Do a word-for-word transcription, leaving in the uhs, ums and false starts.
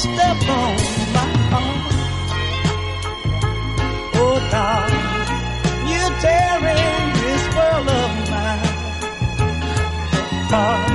step on my heart. Oh God, you're tearing this world of mine apart.